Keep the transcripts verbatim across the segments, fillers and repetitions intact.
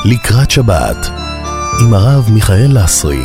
לקראת שבת עם הרב מיכאל לסרי.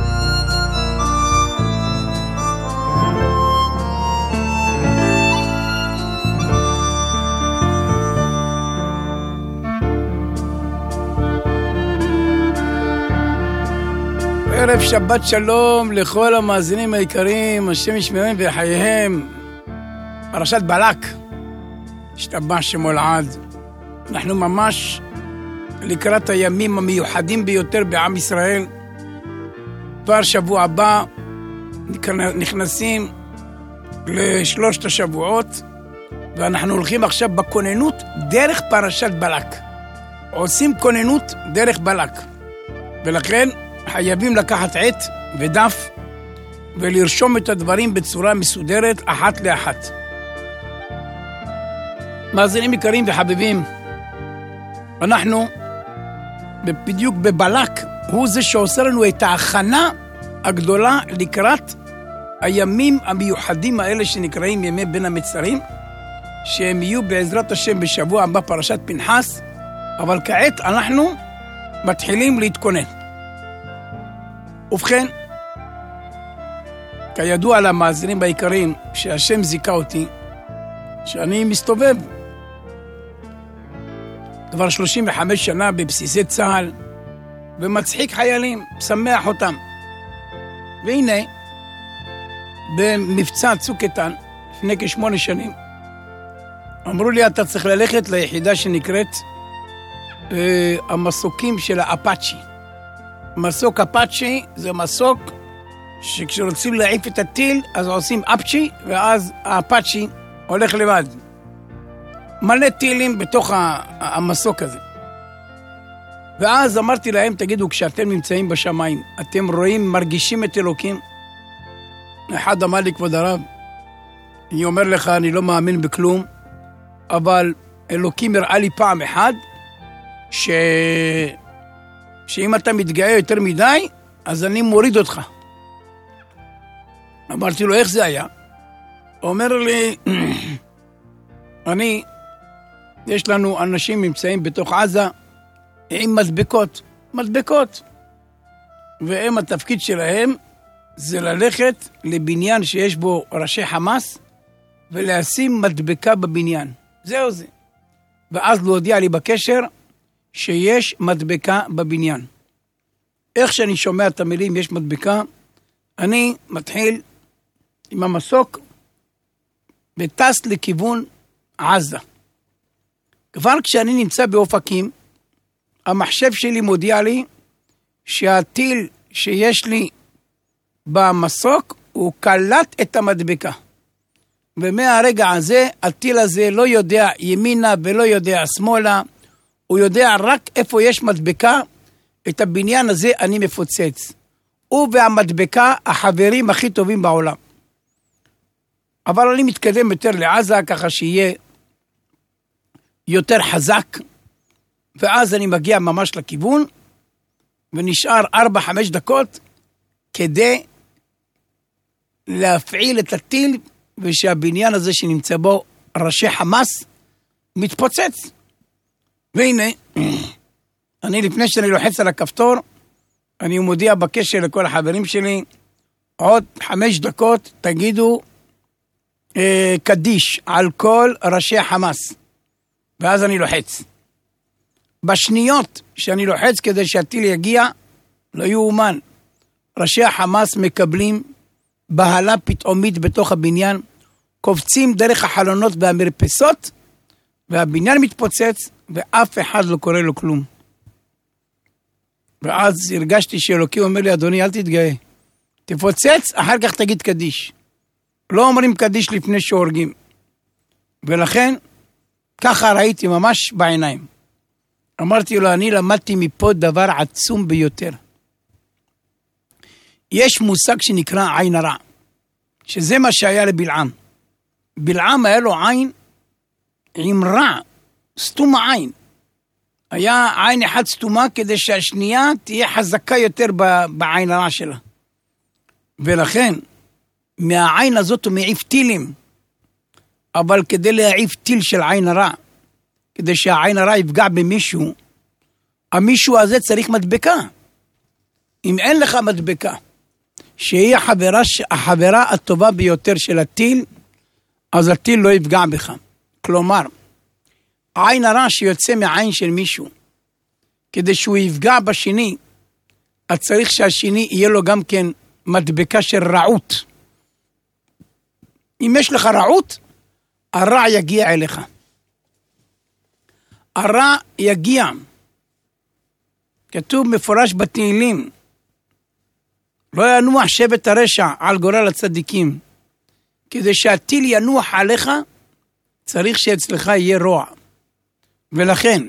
ערב שבת שלום לכל המאזינים היקרים, השם ישמרם וחייהם. פרשת בלק, השתבח שמו לעד. אנחנו ממש לקראת הימים המיוחדים ביותר בעם ישראל. כבר שבוע הבא נכנסים לשלושת השבועות, ואנחנו הולכים עכשיו בכוננות דרך פרשת בלק. עושים כוננות דרך בלק, ולכן חייבים לקחת עת ודף ולרשום את הדברים בצורה מסודרת אחת לאחת. מאזינים יקרים וחביבים, אנחנו בדיוק בבלק, הוא זה שעושה לנו את ההכנה הגדולה לקראת הימים המיוחדים האלה שנקראים ימי בין המצרים, שהם יהיו בעזרת השם בשבוע הבא פרשת פנחס, אבל כעת אנחנו מתחילים להתכונן. ובכן, כידוע למאזינים בעיקרים שהשם זיכה אותי שאני מסתובב כבר שלושים וחמש שנה בבסיסי צה"ל ומצחיק חיילים, שמח אותם. והנה, במבצע צוק איתן לפני כשמונה שנים אמרו לי, אתה צריך ללכת ליחידה שנקראת אה, המסוקים של האפאצ'י. מסוק אפאצ'י זה מסוק שכשרוצים להעיף את הטיל אז עושים אפצ'י, ואז האפאצ'י הולך לבד. מלא טילים בתוך המסוק הזה. ואז אמרתי להם, תגידו, כשאתם נמצאים בשמיים, אתם רואים, מרגישים את אלוקים? אחד אמר לי, כבוד הרב, אני אומר לך, אני לא מאמין בכלום, אבל אלוקים הראה לי פעם אחת ש... שאם אתה מתגאה יותר מדי, אז אני מוריד אותך. אמרתי לו, איך זה היה? הוא אומר לי, אני, יש לנו אנשים נמצאים בתוך עזה עם מדבקות, מדבקות. והם, התפקיד שלהם זה ללכת לבניין שיש בו ראשי חמאס, ולשים מדבקה בבניין. זהו זה. ואז להודיע לי בקשר, שיש מדבקה בבניין. איך שאני שומע את המילים יש מדבקה, אני מתחיל עם המסוק וטס לכיוון עזה. כבר כשאני נמצא באופקים, המחשב שלי מודיע לי שהטיל שיש לי במסוק הוא קלט את המדבקה. ומהרגע הזה הטיל הזה לא יודע ימינה ולא יודע שמאלה, הוא יודע רק איפה יש מדבקה, את הבניין הזה אני מפוצץ. הוא והמדבקה החברים הכי טובים בעולם. אבל אני מתקדם יותר לעזה, ככה שיהיה יותר חזק, ואז אני מגיע ממש לכיוון, ונשאר ארבע חמש דקות, כדי להפעיל את הטיל, ושהבניין הזה שנמצא בו ראשי חמאס, מתפוצץ. והנה, אני לפני שאני לוחץ על הכפתור, אני מודיע בקשר לכל החברים שלי, עוד חמש דקות תגידו אה, קדיש על כל ראשי חמאס. ואז אני לוחץ. בשניות שאני לוחץ כדי שהטיל יגיע, לא יאומן. ראשי החמאס מקבלים בהלה פתאומית בתוך הבניין, קופצים דרך החלונות והמרפסות, והבניין מתפוצץ, ואף אחד לא קורא לו כלום. ואז הרגשתי שאלוקי אומר לי, אדוני, אל תתגאה. תפוצץ, אחר כך תגיד קדיש. לא אומרים קדיש לפני שהורגים. ולכן, ככה ראיתי ממש בעיניים. אמרתי לו, אני למדתי מפה דבר עצום ביותר. יש מושג שנקרא עין הרע, שזה מה שהיה לבלעם. בלעם היה לו עין עם רע, סתום העין. היה עין אחת סתומה כדי שהשנייה תהיה חזקה יותר בעין הרע שלה. ולכן, מהעין הזאת הוא מעיף טילים. אבל כדי להעיף טיל של עין הרע, כדי שהעין הרע יפגע במישהו, המישהו הזה צריך מדבקה. אם אין לך מדבקה, שהיא החברה, החברה הטובה ביותר של הטיל, אז הטיל לא יפגע בך. כלומר, עין הרע שיוצא מעין של מישהו, כדי שהוא יפגע בשני, אז צריך שהשני יהיה לו גם כן מדבקה של רעות. אם יש לך רעות, הרע יגיע אליך. הרע יגיע. כתוב מפורש בתהילים, לא ינוח שבט הרשע על גורל הצדיקים. כדי שהטיל ינוח עליך, צריך שאצלך יהיה רוע. ולכן,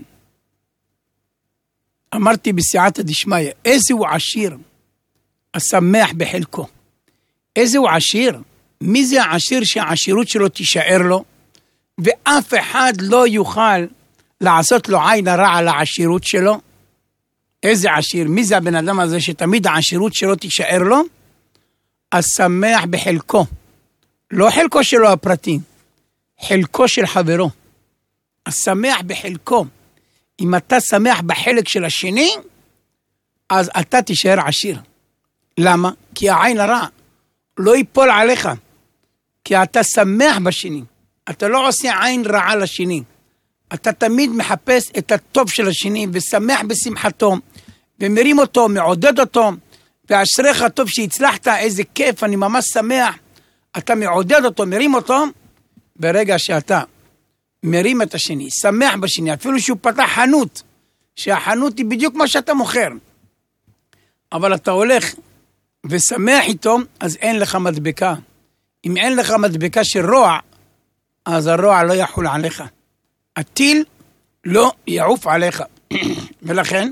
אמרתי בסייעתא דשמיא, איזה הוא עשיר, השמח בחלקו. איזה הוא עשיר? מי זה העשיר שהעשירות שלו תישאר לו, ואף אחד לא יוכל לעשות לו עין הרע על העשירות שלו? איזה עשיר? מי זה הבן אדם הזה שתמיד העשירות שלו תישאר לו? השמח בחלקו. לא חלקו שלו הפרטי, חלקו של חברו. השמח בחלקו. אם אתה שמח בחלק של השני, אז אתה תישאר עשיר. למה? כי העין הרע לא ייפול עליך. כי אתה שמח בשני. אתה לא עושה עין רעה לשני. אתה תמיד מחפש את הטוב של השני, ושמח בשמחתו, ומרים אותו, מעודד אותו, ואשריך טוב שהצלחת, איזה כיף, אני ממש שמח. אתה מעודד אותו, מרים אותו, ברגע שאתה מרים את השני, שמח בשני, אפילו שהוא פתח חנות, שהחנות היא בדיוק מה שאתה מוכר, אבל אתה הולך ושמח איתו, אז אין לך מדבקה. אם אין לך מדבקה של רוע, אז הרוע לא יחול עליך. הטיל לא יעוף עליך. ולכן,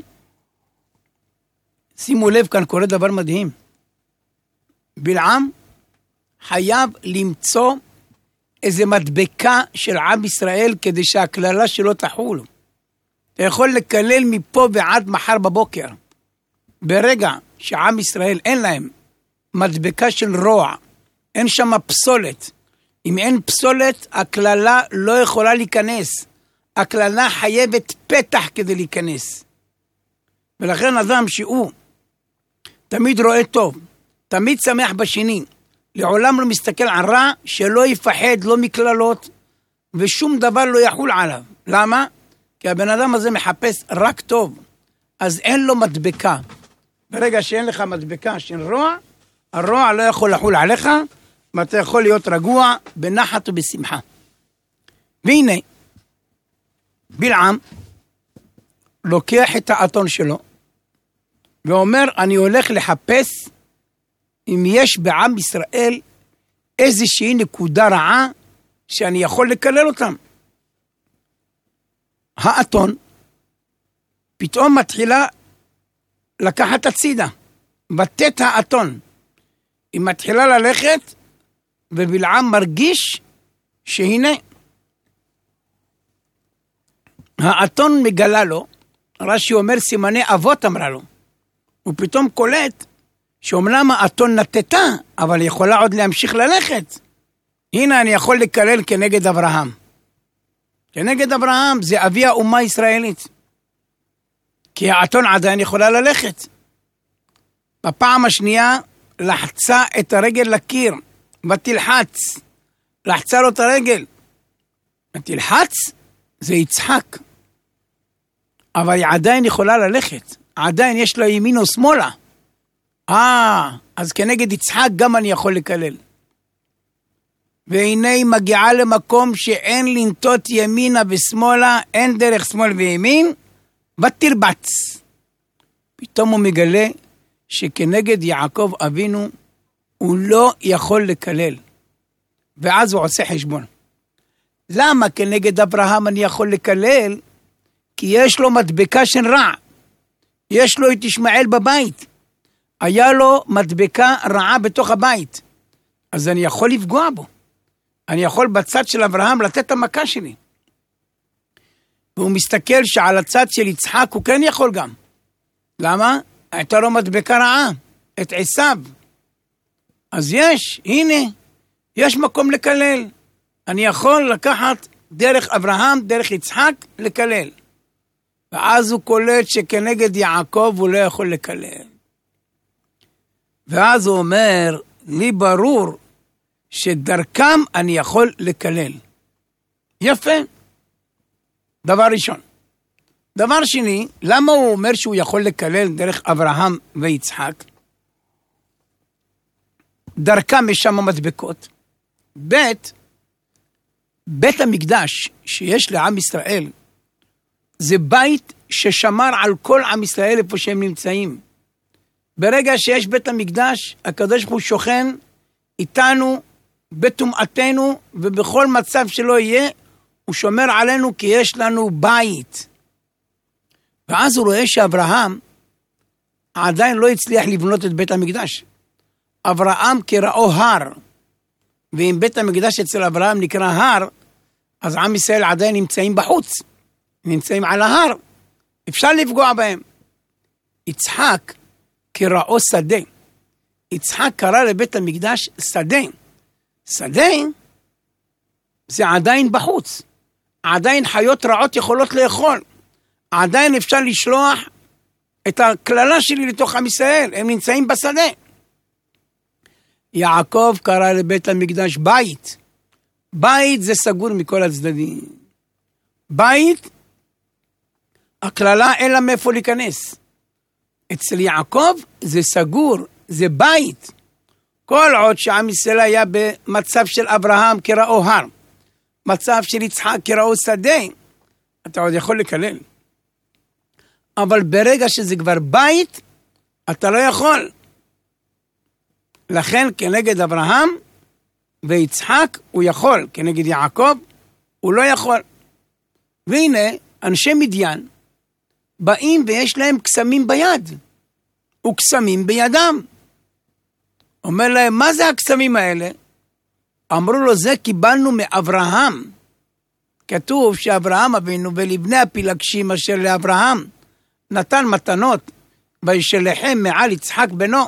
שימו לב, כאן קורה דבר מדהים. בלעם חייב למצוא איזה מדבקה של עם ישראל כדי שהכללה שלו תחול. אתה יכול לקלל מפה ועד מחר בבוקר. ברגע שעם ישראל אין להם מדבקה של רוע, אין שם פסולת. אם אין פסולת, הכללה לא יכולה להיכנס. הכללה חייבת פתח כדי להיכנס. ולכן אדם שהוא תמיד רואה טוב, תמיד שמח בשני, לעולם לא מסתכל על רע, שלא יפחד, לא מכללות, ושום דבר לא יחול עליו. למה? כי הבן אדם הזה מחפש רק טוב, אז אין לו מדבקה. ברגע שאין לך מדבקה של רוע, הרוע לא יכול לחול עליך, ואתה יכול להיות רגוע בנחת ובשמחה. והנה, בלעם לוקח את האתון שלו, ואומר, אני הולך לחפש אם יש בעם ישראל איזושהי נקודה רעה שאני יכול לקלל אותם. האתון פתאום מתחילה לקחת הצידה, בתת האתון. היא מתחילה ללכת, ובלעם מרגיש שהנה, האתון מגלה לו, רש"י אומר סימני אבות אמרה לו, הוא פתאום קולט, שאומנם האתון נתתה, אבל יכולה עוד להמשיך ללכת. הנה אני יכול לקלל כנגד אברהם. כנגד אברהם זה אבי האומה הישראלית. כי האתון עדיין יכולה ללכת. בפעם השנייה לחצה את הרגל לקיר, ותלחץ. לחצה לו את הרגל. ותלחץ זה יצחק. אבל היא עדיין יכולה ללכת. עדיין יש לה ימין או שמאלה. אה, אז כנגד יצחק גם אני יכול לקלל. והנה היא מגיעה למקום שאין לנטות ימינה ושמאלה, אין דרך שמאל וימין, ותרבץ. פתאום הוא מגלה שכנגד יעקב אבינו הוא לא יכול לקלל. ואז הוא עושה חשבון. למה כנגד אברהם אני יכול לקלל? כי יש לו מדבקה של רע. יש לו את ישמעאל בבית. היה לו מדבקה רעה בתוך הבית. אז אני יכול לפגוע בו. אני יכול בצד של אברהם לתת את המכה שלי. והוא מסתכל שעל הצד של יצחק הוא כן יכול גם. למה? הייתה לו מדבקה רעה. את עשיו. אז יש, הנה, יש מקום לקלל. אני יכול לקחת דרך אברהם, דרך יצחק, לקלל. ואז הוא קולט שכנגד יעקב הוא לא יכול לקלל. ואז הוא אומר, לי ברור שדרכם אני יכול לקלל. יפה. דבר ראשון. דבר שני, למה הוא אומר שהוא יכול לקלל דרך אברהם ויצחק? דרכם יש שם מדבקות. בית, בית המקדש שיש לעם ישראל, זה בית ששמר על כל עם ישראל איפה שהם נמצאים. ברגע שיש בית המקדש, הקדוש ברוך הוא שוכן איתנו בטומאתנו, ובכל מצב שלא יהיה, הוא שומר עלינו כי יש לנו בית. ואז הוא רואה שאברהם עדיין לא הצליח לבנות את בית המקדש. אברהם קראו הר, ואם בית המקדש אצל אברהם נקרא הר, אז עם ישראל עדיין נמצאים בחוץ, נמצאים על ההר, אפשר לפגוע בהם. יצחק קראו שדה, יצחק קרא לבית המקדש שדה, שדה זה עדיין בחוץ, עדיין חיות רעות יכולות לאכול, עדיין אפשר לשלוח את הכללה שלי לתוך עם ישראל, הם נמצאים בשדה. יעקב קרא לבית המקדש בית, בית זה סגור מכל הצדדים, בית הכללה אין לה מאיפה להיכנס. אצל יעקב זה סגור, זה בית. כל עוד שעם ישראל היה במצב של אברהם קראו הר, מצב של יצחק קראו שדה, אתה עוד יכול לקלל. אבל ברגע שזה כבר בית, אתה לא יכול. לכן כנגד אברהם ויצחק הוא יכול, כנגד יעקב הוא לא יכול. והנה אנשי מדיין באים ויש להם קסמים ביד, וקסמים בידם. אומר להם, מה זה הקסמים האלה? אמרו לו, זה קיבלנו מאברהם. כתוב שאברהם אבינו ולבני הפילגשים אשר לאברהם נתן מתנות, וישלחם מעל יצחק בנו.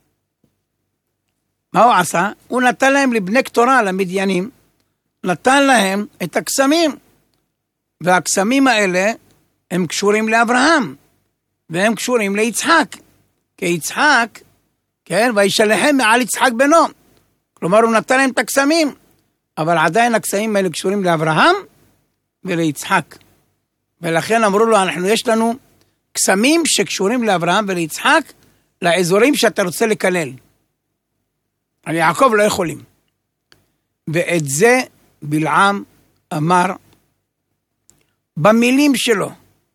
מה הוא עשה? הוא נתן להם לבני קטורה, למדיינים, נתן להם את הקסמים. והקסמים האלה הם קשורים לאברהם, והם קשורים ליצחק. כי יצחק, כן, וישלחם מעל יצחק בנו. כלומר, הוא נתן להם את הקסמים, אבל עדיין הקסמים האלה קשורים לאברהם וליצחק. ולכן אמרו לו, אנחנו יש לנו קסמים שקשורים לאברהם וליצחק, לאזורים שאתה רוצה לקלל. על יעקב לא יכולים. ואת זה בלעם אמר במילים שלו.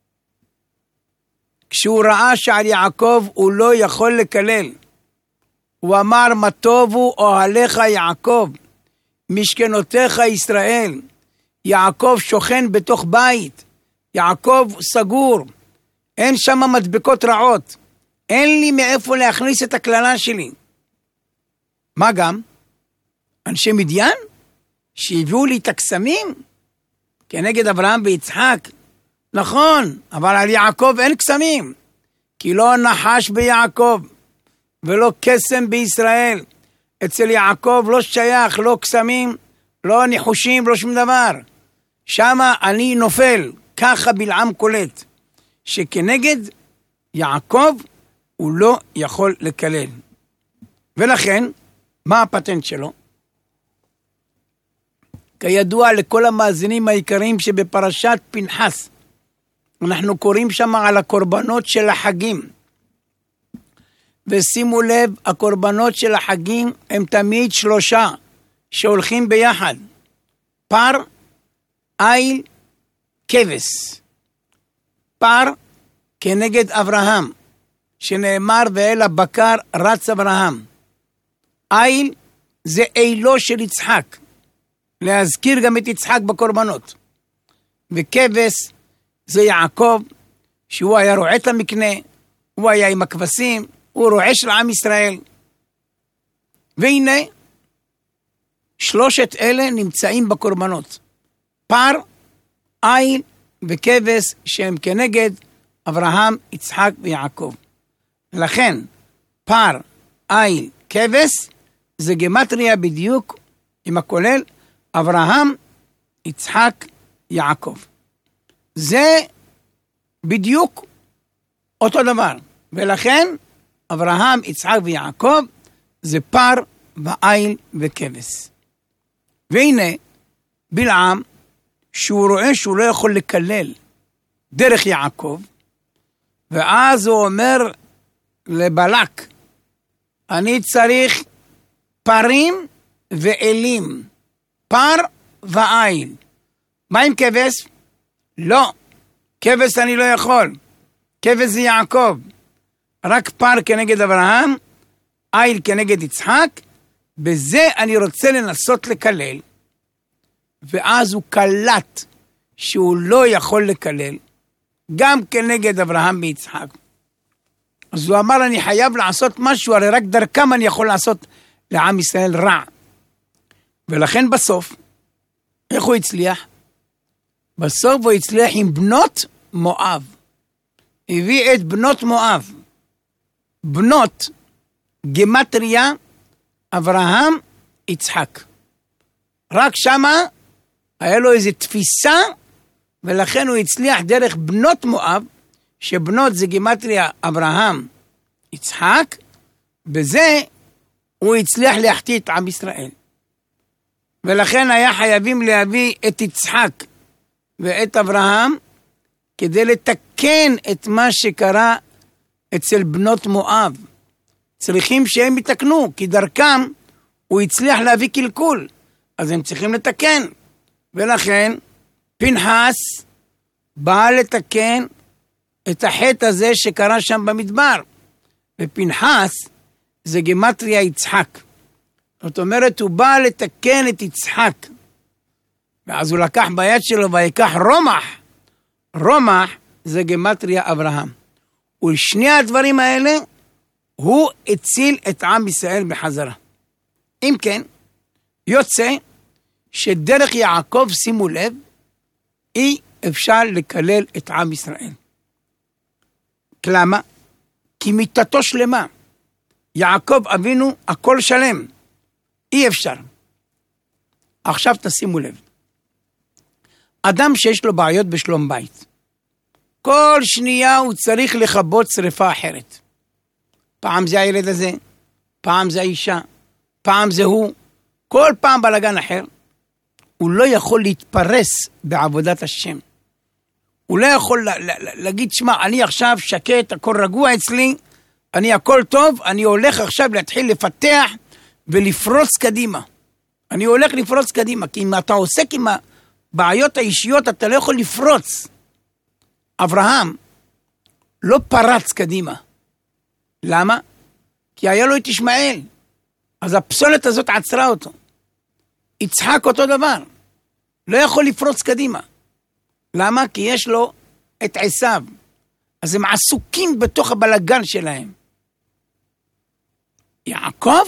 כשהוא ראה שעל יעקב הוא לא יכול לקלל, הוא אמר, מה טובו אוהליך יעקב, משכנותיך ישראל. יעקב שוכן בתוך בית, יעקב סגור, אין שם מדבקות רעות, אין לי מאיפה להכניס את הכללה שלי. מה גם? אנשי מדיין שהביאו לי את הקסמים כנגד אברהם ויצחק. נכון, אבל על יעקב אין קסמים, כי לא נחש ביעקב ולא קסם בישראל. אצל יעקב לא שייך, לא קסמים, לא ניחושים, לא שום דבר. שמה אני נופל. ככה בלעם קולט, שכנגד יעקב הוא לא יכול לקלל. ולכן, מה הפטנט שלו? כידוע לכל המאזינים העיקריים שבפרשת פנחס, אנחנו קוראים שם על הקורבנות של החגים. ושימו לב, הקורבנות של החגים הם תמיד שלושה שהולכים ביחד. פר, איל, כבש. פר כנגד אברהם, שנאמר ואל הבקר רץ אברהם. איל זה אילו של יצחק, להזכיר גם את יצחק בקורבנות. וכבש זה יעקב, שהוא היה רועה את המקנה, הוא היה עם הכבשים, הוא רועה של עם ישראל. והנה, שלושת אלה נמצאים בקורבנות. פר, איל וכבש, שהם כנגד אברהם, יצחק ויעקב. לכן, פר, איל, כבש, זה גמטריה בדיוק עם הכולל אברהם, יצחק, יעקב. זה בדיוק אותו דבר. ולכן אברהם, יצחק ויעקב זה פר ועיל וכבש. והנה בלעם, שהוא רואה שהוא לא יכול לקלל דרך יעקב, ואז הוא אומר לבלק, אני צריך פרים ואלים, פר ועיל. מה עם כבש? לא, כבש אני לא יכול, כבש זה יעקב, רק פר כנגד אברהם, עיל כנגד יצחק, בזה אני רוצה לנסות לקלל. ואז הוא קלט שהוא לא יכול לקלל, גם כנגד אברהם ויצחק. אז הוא אמר, אני חייב לעשות משהו, הרי רק דרכם אני יכול לעשות לעם ישראל רע. ולכן בסוף, איך הוא הצליח? בסוף הוא הצליח עם בנות מואב. הביא את בנות מואב. בנות גמטריה, אברהם, יצחק. רק שמה היה לו איזו תפיסה, ולכן הוא הצליח דרך בנות מואב, שבנות זה גמטריה אברהם, יצחק, בזה הוא הצליח להחטיא את עם ישראל. ולכן היה חייבים להביא את יצחק ואת אברהם, כדי לתקן את מה שקרה אצל בנות מואב. צריכים שהם יתקנו, כי דרכם הוא הצליח להביא קלקול, אז הם צריכים לתקן. ולכן פנחס בא לתקן את החטא הזה שקרה שם במדבר. ופנחס זה גמטריה יצחק. זאת אומרת, הוא בא לתקן את יצחק. ואז הוא לקח ביד שלו ויקח רומח. רומח זה גמטריה אברהם. ולשני הדברים האלה הוא הציל את עם ישראל בחזרה. אם כן, יוצא שדרך יעקב, שימו לב, אי אפשר לקלל את עם ישראל. למה? כי מיתתו שלמה. יעקב אבינו הכל שלם. אי אפשר. עכשיו תשימו לב. אדם שיש לו בעיות בשלום בית, כל שנייה הוא צריך לכבות שריפה אחרת. פעם זה הילד הזה, פעם זה האישה, פעם זה הוא, כל פעם בלגן אחר. הוא לא יכול להתפרס בעבודת השם. הוא לא יכול להגיד, שמה, אני עכשיו שקט, הכל רגוע אצלי, אני הכל טוב, אני הולך עכשיו להתחיל לפתח ולפרוץ קדימה. אני הולך לפרוץ קדימה, כי אם אתה עוסק עם הבעיות האישיות, אתה לא יכול לפרוץ. אברהם לא פרץ קדימה. למה? כי היה לו את ישמעאל. אז הפסולת הזאת עצרה אותו. יצחק אותו דבר. לא יכול לפרוץ קדימה. למה? כי יש לו את עשיו. אז הם עסוקים בתוך הבלגן שלהם. יעקב?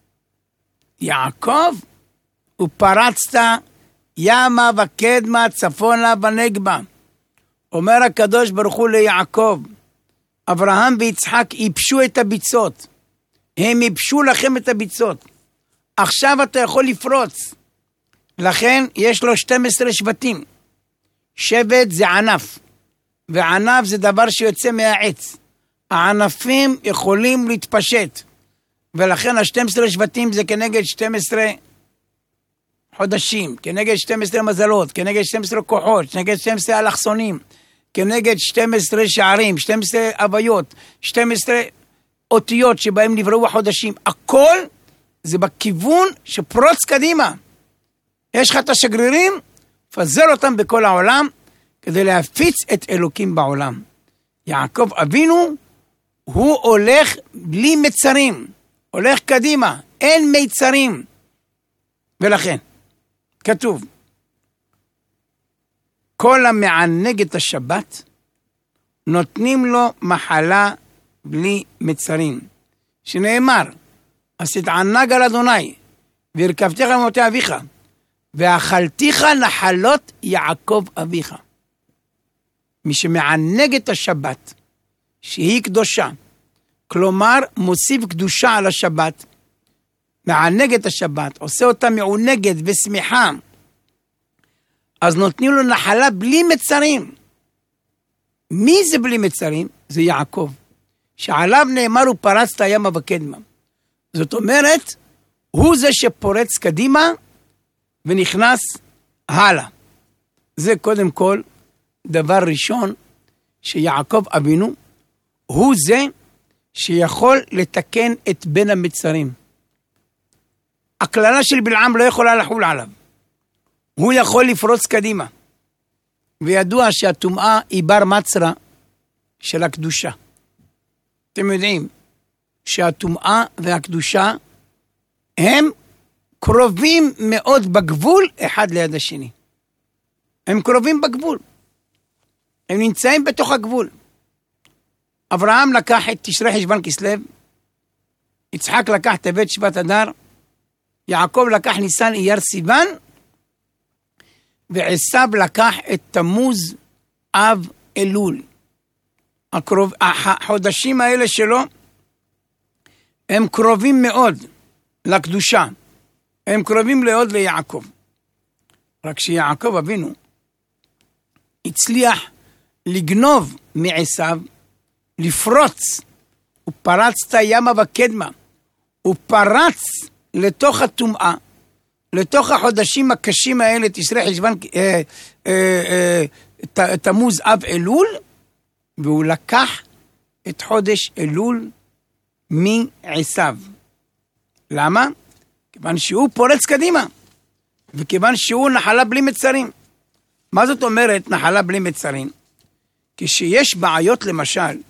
יעקב? ופרצת ימה וקדמה צפונה ונגבה. אומר הקדוש ברוך הוא ליעקב, אברהם ויצחק ייבשו את הביצות. הם ייבשו לכם את הביצות. עכשיו אתה יכול לפרוץ. לכן יש לו שנים עשר שבטים. שבט זה ענף. וענף זה דבר שיוצא מהעץ. הענפים יכולים להתפשט. ולכן ה-שנים עשר שבטים זה כנגד שנים עשר חודשים, כנגד שנים עשר מזלות, כנגד שנים עשר כוחות, כנגד שנים עשר אלכסונים, כנגד שנים עשר שערים, שנים עשר אביות, שנים עשר אותיות שבהם נבראו החודשים. הכל זה בכיוון שפרוץ קדימה. יש לך את השגרירים, פזר אותם בכל העולם, כדי להפיץ את אלוקים בעולם. יעקב אבינו, הוא הולך בלי מצרים, הולך קדימה, אין מיצרים. ולכן, כתוב, כל המענג את השבת, נותנים לו מחלה בלי מצרים. שנאמר, אז תתענג על אדוני, והרכבתיך למותי אביך, ואכלתיך נחלות יעקב אביך. מי שמענג את השבת, שהיא קדושה, כלומר מוסיף קדושה על השבת, מענג את השבת, עושה אותה מעונגת ושמחה, אז נותנים לו נחלה בלי מצרים. מי זה בלי מצרים? זה יעקב, שעליו נאמר הוא פרץ את הימה וקדמה. זאת אומרת, הוא זה שפורץ קדימה ונכנס הלאה. זה קודם כל דבר ראשון, שיעקב אבינו הוא זה שיכול לתקן את בין המצרים. הכללה של בלעם לא יכולה לחול עליו. הוא יכול לפרוץ קדימה. וידוע שהטומאה היא בר מצרה של הקדושה. אתם יודעים שהטומאה והקדושה הם קרובים מאוד בגבול אחד ליד השני. הם קרובים בגבול. הם נמצאים בתוך הגבול. אברהם לקח את תשרי חשבון כסלו, יצחק לקח טבת שבט אדר, יעקב לקח ניסן אייר סיוון, ועשיו לקח את תמוז אב אלול. הקרוב, החודשים האלה שלו הם קרובים מאוד לקדושה. הם קרובים מאוד ליעקב. רק שיעקב אבינו הצליח לגנוב מעשיו, לפרוץ. הוא פרץ את הימה וקדמה. הוא פרץ לתוך הטומאה, לתוך החודשים הקשים האלה, תשרי חשבון אה, אה, אה, תמוז אב אלול, והוא לקח את חודש אלול מעשיו. למה? כיוון שהוא פורץ קדימה, וכיוון שהוא נחלה בלי מצרים. מה זאת אומרת נחלה בלי מצרים? כשיש בעיות למשל,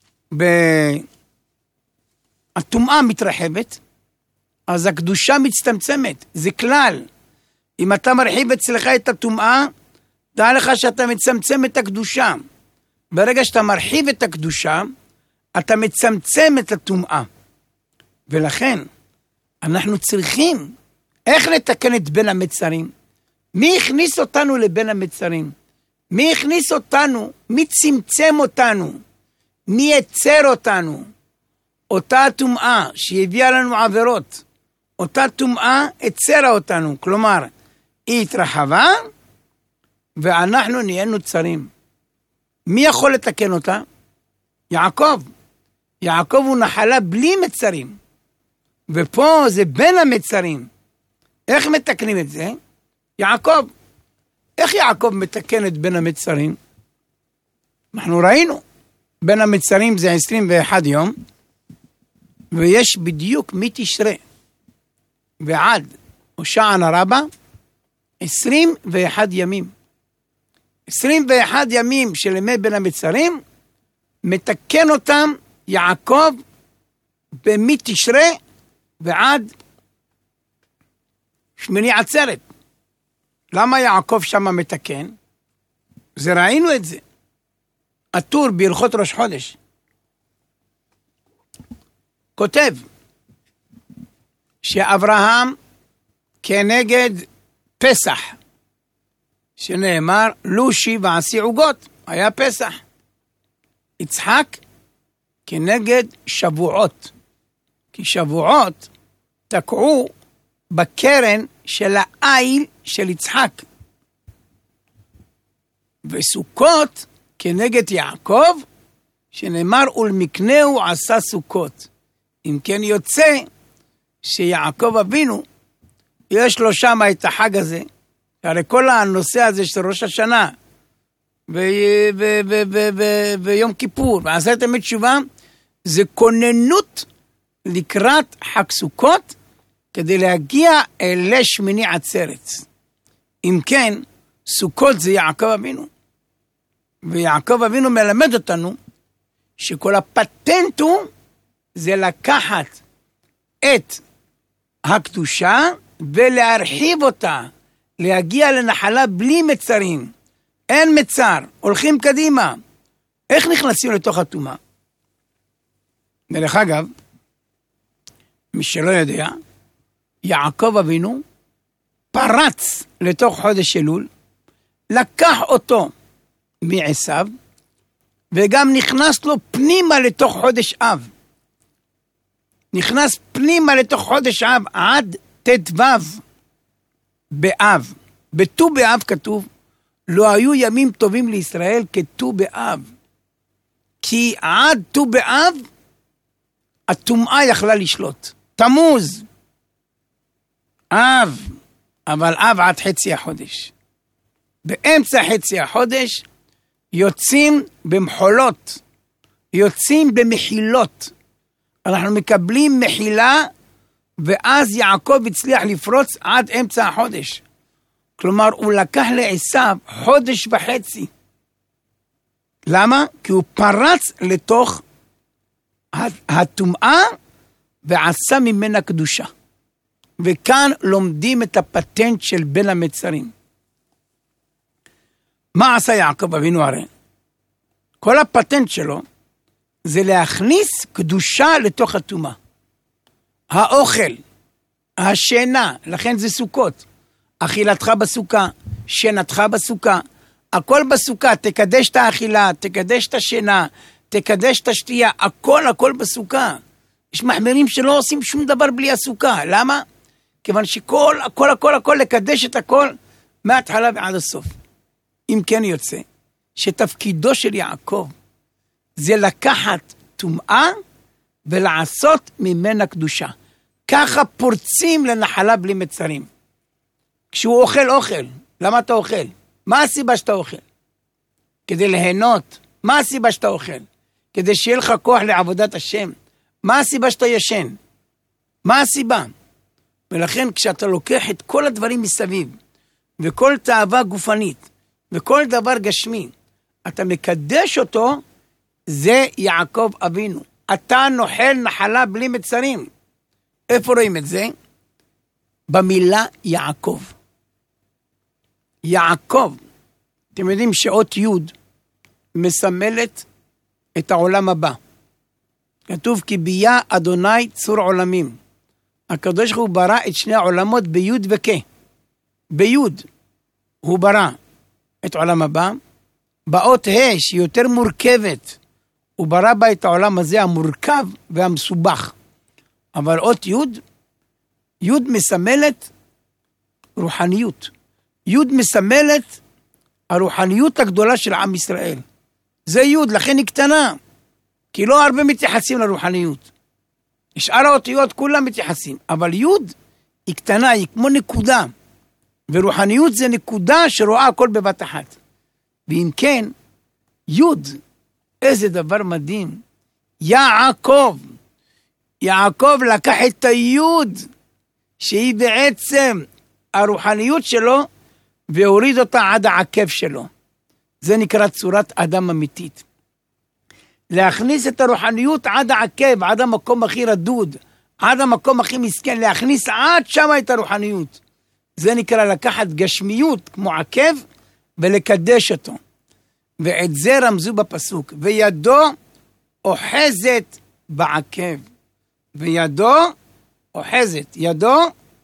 הטומאה מתרחבת, אז הקדושה מצטמצמת. זה כלל. אם אתה מרחיב אצלך את הטומאה, דע לך שאתה מצמצם את הקדושה. ברגע שאתה מרחיב את הקדושה, אתה מצמצם את הטומאה. ולכן, אנחנו צריכים איך לתקן את בין המצרים. מי הכניס אותנו לבין המצרים? מי הכניס אותנו? מי צמצם אותנו? מי יצר אותנו? אותה טומאה שהביאה לנו עבירות. אותה טומאה הצרה אותנו. כלומר, היא התרחבה, ואנחנו נהיינו צרים. מי יכול לתקן אותה? יעקב. יעקב הוא נחלה בלי מצרים. ופה זה בין המצרים. איך מתקנים את זה? יעקב. איך יעקב מתקן את בין המצרים? אנחנו ראינו. בין המצרים זה עשרים ואחד יום, ויש בדיוק מתשרי ועד הושענא רבה עשרים ואחד ימים. עשרים ואחד ימים של ימי בין המצרים, מתקן אותם יעקב מתשרי ועד שמיני עצרת. למה יעקב שם מתקן? זה ראינו את זה. הטור בהלכות ראש חודש כותב שאברהם כנגד פסח, שנאמר לושי ועשי עוגות, היה פסח. יצחק כנגד שבועות, כי שבועות תקעו בקרן של העיל של יצחק. וסוכות כנגד יעקב, שנאמר ולמקנהו עשה סוכות. אם כן יוצא שיעקב אבינו יש לו שם את החג הזה, הרי כל הנושא הזה של ראש השנה ויום כיפור ועשרת ימי תשובה, זה כוננות לקראת חג סוכות, כדי להגיע אלי שמיני עצרת. אם כן, סוכות זה יעקב אבינו. ויעקב אבינו מלמד אותנו שכל הפטנט הוא זה לקחת את הקדושה ולהרחיב אותה, להגיע לנחלה בלי מצרים. אין מצר, הולכים קדימה. איך נכנסים לתוך הטומאה? דרך אגב, מי שלא יודע, יעקב אבינו פרץ לתוך חודש אלול, לקח אותו מעשיו, וגם נכנס לו פנימה לתוך חודש אב. נכנס פנימה לתוך חודש אב עד ת' באב. בט"ו באב כתוב, לא היו ימים טובים לישראל כט"ו באב. כי עד ט"ו באב, הטומאה יכלה לשלוט. תמוז, אב, אבל אב עד חצי החודש. באמצע חצי החודש, יוצאים במחולות, יוצאים במחילות. אנחנו מקבלים מחילה, ואז יעקב הצליח לפרוץ עד אמצע החודש. כלומר, הוא לקח לעשיו חודש וחצי. למה? כי הוא פרץ לתוך הטומאה, ועשה ממנה קדושה. וכאן לומדים את הפטנט של בין המצרים. מה עשה יעקב אבינו הרי? כל הפטנט שלו, זה להכניס קדושה לתוך הטומאה. האוכל, השינה, לכן זה סוכות. אכילתך בסוכה, שנתך בסוכה, הכל בסוכה, תקדש את האכילה, תקדש את השינה, תקדש את השתייה, הכל הכל בסוכה. יש מחמירים שלא עושים שום דבר בלי הסוכה, למה? כיוון שכל, הכל הכל הכל, לקדש את הכל, מההתחלה ועד הסוף. אם כן יוצא, שתפקידו של יעקב, זה לקחת טומאה, ולעשות ממנה קדושה. ככה פורצים לנחלה בלי מצרים. כשהוא אוכל אוכל, למה אתה אוכל? מה הסיבה שאתה אוכל? כדי ליהנות. מה הסיבה שאתה אוכל? כדי שיהיה לך כוח לעבודת השם. מה הסיבה שאתה ישן? מה הסיבה? ולכן כשאתה לוקח את כל הדברים מסביב, וכל תאווה גופנית, וכל דבר גשמי, אתה מקדש אותו, זה יעקב אבינו. אתה נוחל נחלה בלי מצרים. איפה רואים את זה? במילה יעקב. יעקב, אתם יודעים שאות י' מסמלת את העולם הבא. כתוב כי ביה אדוני צור עולמים. הקדוש הוא ברא את שני העולמות בי' וכ'. בי' הוא ברא את עולם הבא. באות ה' שהיא יותר מורכבת, הוא ברא בה את העולם הזה המורכב והמסובך. אבל אות י', י' מסמלת רוחניות. י' מסמלת הרוחניות הגדולה של עם ישראל. זה י', לכן היא קטנה, כי לא הרבה מתייחסים לרוחניות. שאר האותיות כולם מתייחסים, אבל י' היא קטנה, היא כמו נקודה. ורוחניות זה נקודה שרואה הכל בבת אחת. ואם כן, י' איזה דבר מדהים. יעקב. יעקב לקח את היוד, שהיא בעצם הרוחניות שלו, והוריד אותה עד העקב שלו. זה נקרא צורת אדם אמיתית. להכניס את הרוחניות עד העקב, עד המקום הכי רדוד, עד המקום הכי מסכן, להכניס עד שם את הרוחניות. זה נקרא לקחת גשמיות כמו עקב, ולקדש אותו. ואת זה רמזו בפסוק, וידו אוחזת בעקב. וידו אוחזת. ידו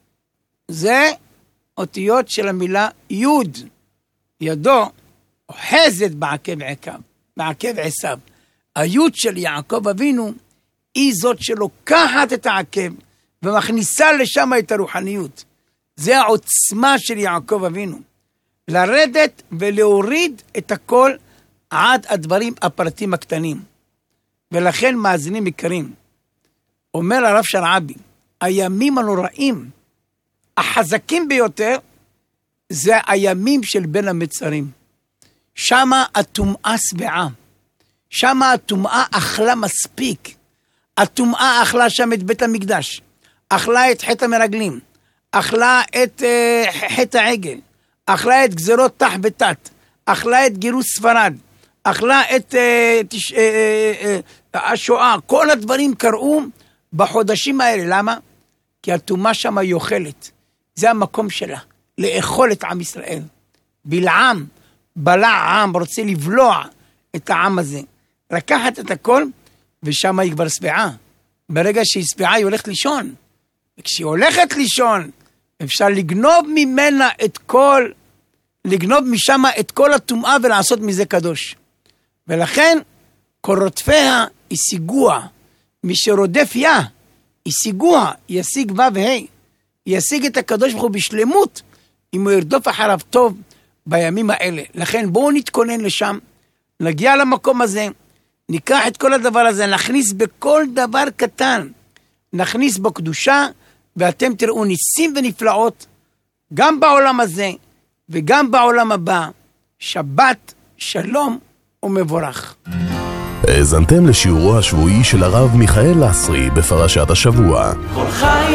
זה אותיות של המילה יוד. ידו אוחזת בעקב עקב, בעקב עשיו. היוד של יעקב אבינו היא זאת שלוקחת את העקב ומכניסה לשם את הרוחניות. זה העוצמה של יעקב אבינו. לרדת ולהוריד את הכל עד הדברים הפרטים הקטנים. ולכן מאזינים יקרים, אומר הרב שרעבי, הימים הנוראים, החזקים ביותר, זה הימים של בין המצרים. שמה הטומאה שבעה. שמה הטומאה אכלה מספיק. הטומאה אכלה שם את בית המקדש. אכלה את חטא המרגלים. אכלה את uh, חטא העגל. אכלה את גזרות תח ותת. אכלה את גירוש ספרד. אכלה את uh, תש... uh, uh, uh, השואה. כל הדברים קראו בחודשים האלה. למה? כי הטומאה שם היא אוכלת. זה המקום שלה. לאכול את עם ישראל. בלעם, בלע עם, רוצה לבלוע את העם הזה. לקחת את הכל, ושם היא כבר שבעה. ברגע שהיא שבעה, היא הולכת לישון. וכשהיא הולכת לישון, אפשר לגנוב ממנה את כל, לגנוב משם את כל הטומאה, ולעשות מזה קדוש. ולכן, כל רודפיה ישיגוה. מי שרודף יה, ישיגוה, ישיג ו' וה'. ישיג את הקדוש ברוך הוא בשלמות, אם הוא ירדוף אחריו טוב בימים האלה. לכן בואו נתכונן לשם, נגיע למקום הזה, ניקח את כל הדבר הזה, נכניס בכל דבר קטן, נכניס בו קדושה, ואתם תראו ניסים ונפלאות, גם בעולם הזה, וגם בעולם הבא. שבת, שלום ומבורך. האזנתם לשיעורו השבועי של הרב מיכאל לסרי בפרשת השבוע. כל חי